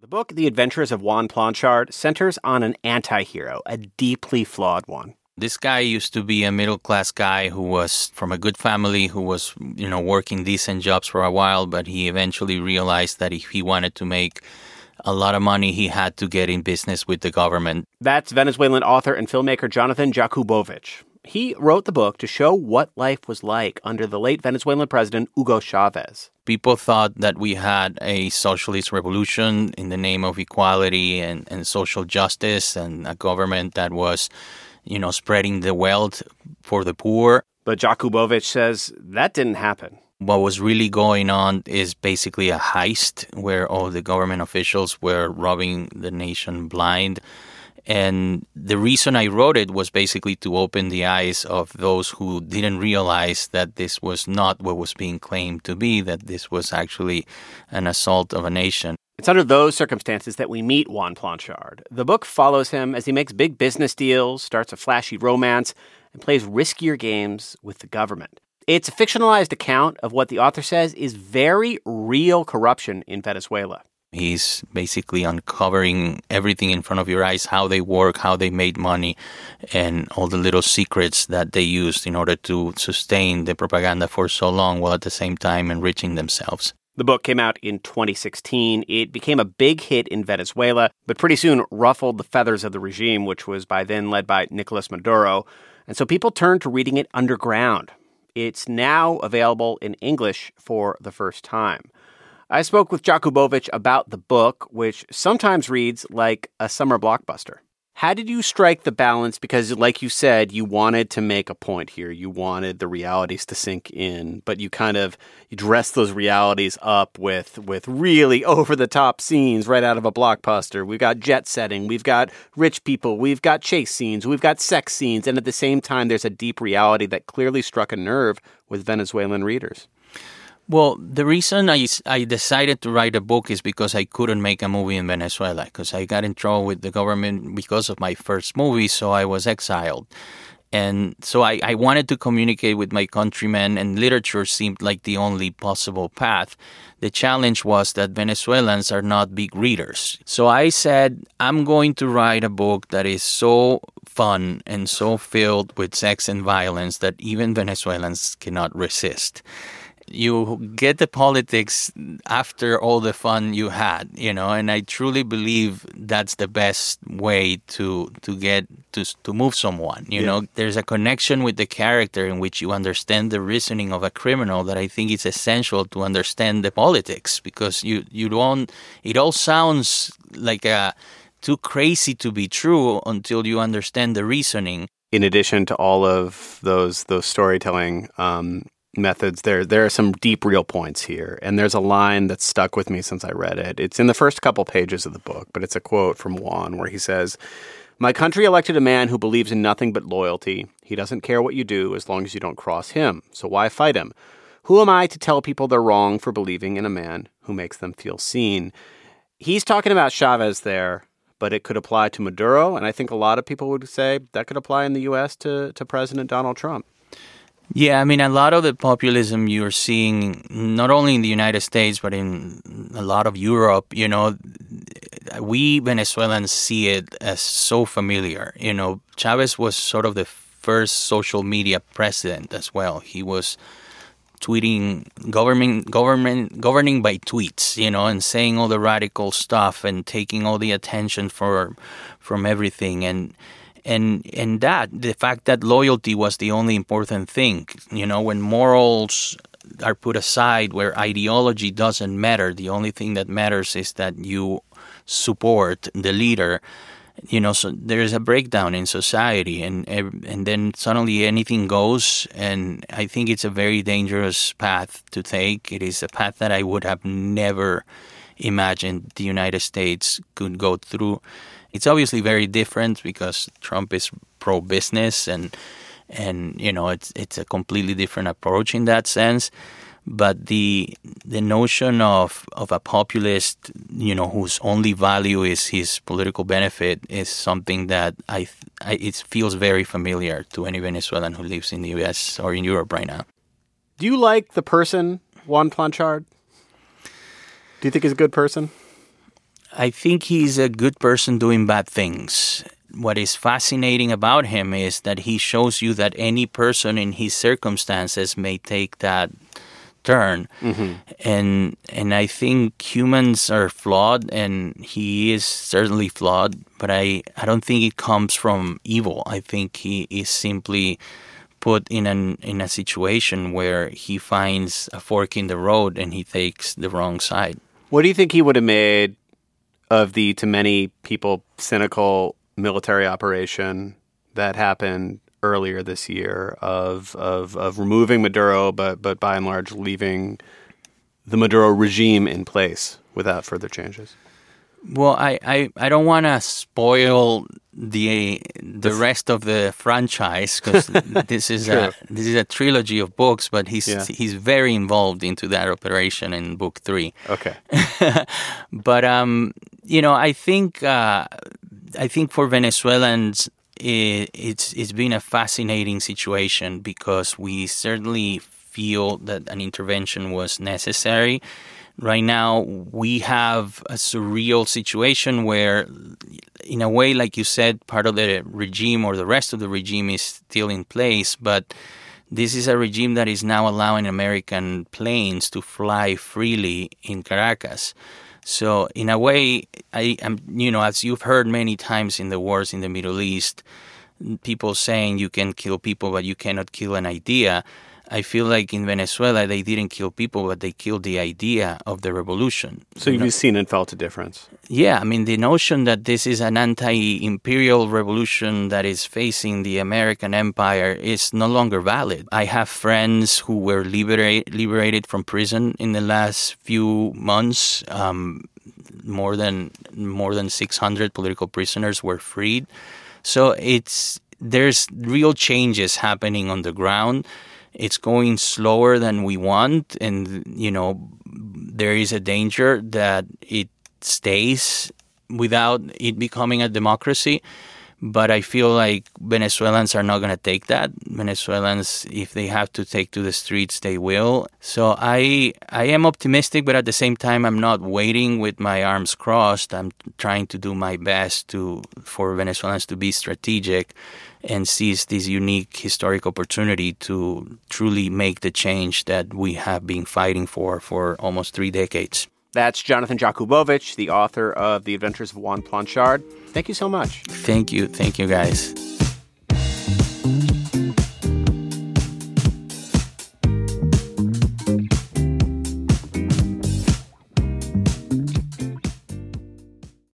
The book, The Adventures of Juan Planchard, centers on an anti-hero, a deeply flawed one. This guy used to be a middle-class guy who was from a good family, who was, working decent jobs for a while, but he eventually realized that if he wanted to make a lot of money, he had to get in business with the government. That's Venezuelan author and filmmaker Jonathan Jakubowicz. He wrote the book to show what life was like under the late Venezuelan president Hugo Chavez. People thought that we had a socialist revolution in the name of equality and social justice and a government that was, spreading the wealth for the poor. But Jakubowicz says that didn't happen. What was really going on is basically a heist where all the government officials were robbing the nation blind. And the reason I wrote it was basically to open the eyes of those who didn't realize that this was not what was being claimed to be, that this was actually an assault of a nation. It's under those circumstances that we meet Juan Planchard. The book follows him as he makes big business deals, starts a flashy romance, and plays riskier games with the government. It's a fictionalized account of what the author says is very real corruption in Venezuela. He's basically uncovering everything in front of your eyes, how they work, how they made money, and all the little secrets that they used in order to sustain the propaganda for so long while at the same time enriching themselves. The book came out in 2016. It became a big hit in Venezuela, but pretty soon ruffled the feathers of the regime, which was by then led by Nicolas Maduro. And so people turned to reading it underground. It's now available in English for the first time. I spoke with Jakubowicz about the book, which sometimes reads like a summer blockbuster. How did you strike the balance? Because like you said, you wanted to make a point here. You wanted the realities to sink in, but you dressed those realities up with really over-the-top scenes right out of a blockbuster. We've got jet setting, we've got rich people, we've got chase scenes, we've got sex scenes, and at the same time, there's a deep reality that clearly struck a nerve with Venezuelan readers. Well, the reason I decided to write a book is because I couldn't make a movie in Venezuela, because I got in trouble with the government because of my first movie, so I was exiled. And so I wanted to communicate with my countrymen, and literature seemed like the only possible path. The challenge was that Venezuelans are not big readers. So I said, I'm going to write a book that is so fun and so filled with sex and violence that even Venezuelans cannot resist. You get the politics after all the fun you had, and I truly believe that's the best way to move someone. There's a connection with the character in which you understand the reasoning of a criminal that I think is essential to understand the politics, because you don't. It all sounds like too crazy to be true until you understand the reasoning. In addition to all of those storytelling methods, there are some deep, real points here. And there's a line that's stuck with me since I read it. It's in the first couple pages of the book, but it's a quote from Juan where he says, "My country elected a man who believes in nothing but loyalty. He doesn't care what you do as long as you don't cross him. So why fight him? Who am I to tell people they're wrong for believing in a man who makes them feel seen?" He's talking about Chavez there, but it could apply to Maduro. And I think a lot of people would say that could apply in the U.S. to President Donald Trump. Yeah, I mean, a lot of the populism you're seeing, not only in the United States, but in a lot of Europe, we Venezuelans see it as so familiar. Chavez was sort of the first social media president as well. He was tweeting, governing by tweets, and saying all the radical stuff and taking all the attention from everything. And that, the fact that loyalty was the only important thing, when morals are put aside, where ideology doesn't matter, the only thing that matters is that you support the leader, so there's a breakdown in society, and then suddenly anything goes, and I think it's a very dangerous path to take. It is a path that I would have never imagined the United States could go through. It's obviously very different because Trump is pro-business and it's a completely different approach in that sense. But the notion of a populist, whose only value is his political benefit is something that it feels very familiar to any Venezuelan who lives in the U.S. or in Europe right now. Do you like the person Juan Planchard? Do you think he's a good person? I think he's a good person doing bad things. What is fascinating about him is that he shows you that any person in his circumstances may take that turn. Mm-hmm. And I think humans are flawed, and he is certainly flawed, but I don't think it comes from evil. I think he is simply put in a situation where he finds a fork in the road and he takes the wrong side. What do you think he would have made of the, to many people, cynical military operation that happened earlier this year of removing Maduro, but by and large leaving the Maduro regime in place without further changes? Well, I don't want to spoil the rest of the franchise, because this is a trilogy of books, but he's very involved into that operation in book 3. Okay. But I think for Venezuelans, it's been a fascinating situation, because we certainly feel that an intervention was necessary. Right now, we have a surreal situation where, in a way, like you said, part of the regime or the rest of the regime is still in place, but this is a regime that is now allowing American planes to fly freely in Caracas. So, in a way, as you've heard many times in the wars in the Middle East, people saying you can kill people, but you cannot kill an idea. I feel like in Venezuela, they didn't kill people, but they killed the idea of the revolution. So you've seen and felt a difference? Yeah, I mean, the notion that this is an anti-imperial revolution that is facing the American empire is no longer valid. I have friends who were liberated from prison in the last few months. More than 600 political prisoners were freed. So there's real changes happening on the ground. It's going slower than we want, and, there is a danger that it stays without it becoming a democracy. But I feel like Venezuelans are not going to take that. Venezuelans, if they have to take to the streets, they will. So I am optimistic, but at the same time, I'm not waiting with my arms crossed. I'm trying to do my best for Venezuelans to be strategic and seize this unique historic opportunity to truly make the change that we have been fighting for almost 3 decades. That's Jonathan Jakubowicz, the author of The Adventures of Juan Planchard. Thank you so much. Thank you, guys.